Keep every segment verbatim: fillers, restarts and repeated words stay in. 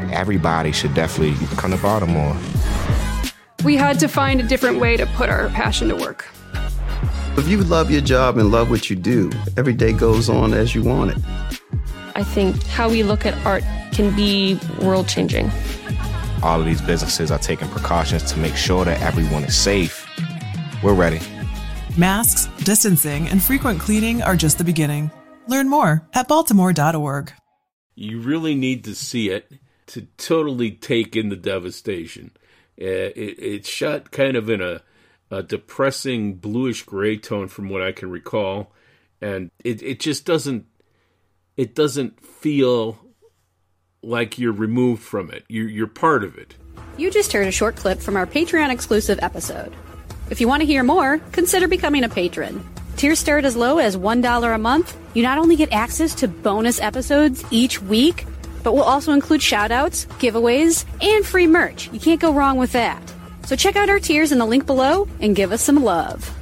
everybody should definitely come to Baltimore. We had to find a different way to put our passion to work. If you love your job and love what you do, every day goes on as you want it. I think how we look at art can be world-changing. All of these businesses are taking precautions to make sure that everyone is safe. We're ready. Masks, distancing, and frequent cleaning are just the beginning. Learn more at baltimore dot org. You really need to see it to totally take in the devastation. Uh, it, it's shot kind of in a, a depressing bluish gray tone from what I can recall. And it, it just doesn't, it doesn't feel like you're removed from it. You're, you're part of it. You just heard a short clip from our Patreon-exclusive episode. If you want to hear more, consider becoming a patron. Tiers start as low as one dollar a month. You not only get access to bonus episodes each week, but we'll also include shout-outs, giveaways, and free merch. You can't go wrong with that. So check out our tiers in the link below and give us some love.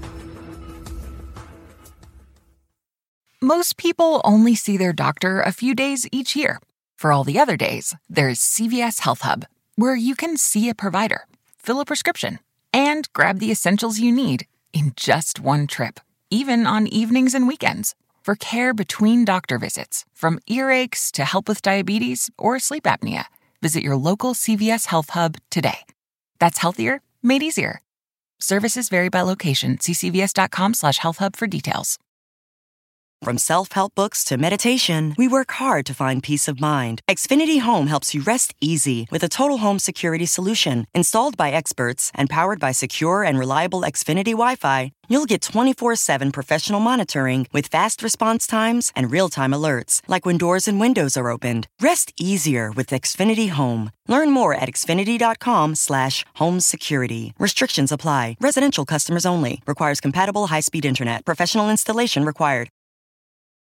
Most people only see their doctor a few days each year. For all the other days, there's C V S Health Hub, where you can see a provider, fill a prescription, and grab the essentials you need in just one trip, even on evenings and weekends. For care between doctor visits, from earaches to help with diabetes or sleep apnea, visit your local C V S Health Hub today. That's healthier, made easier. Services vary by location. See cvs.com slash health hub for details. From self-help books to meditation, we work hard to find peace of mind. Xfinity Home helps you rest easy with a total home security solution. Installed by experts and powered by secure and reliable Xfinity Wi-Fi, you'll get twenty-four seven professional monitoring with fast response times and real-time alerts, like when doors and windows are opened. Rest easier with Xfinity Home. Learn more at xfinity.com slash home security. Restrictions apply. Residential customers only. Requires compatible high-speed internet. Professional installation required.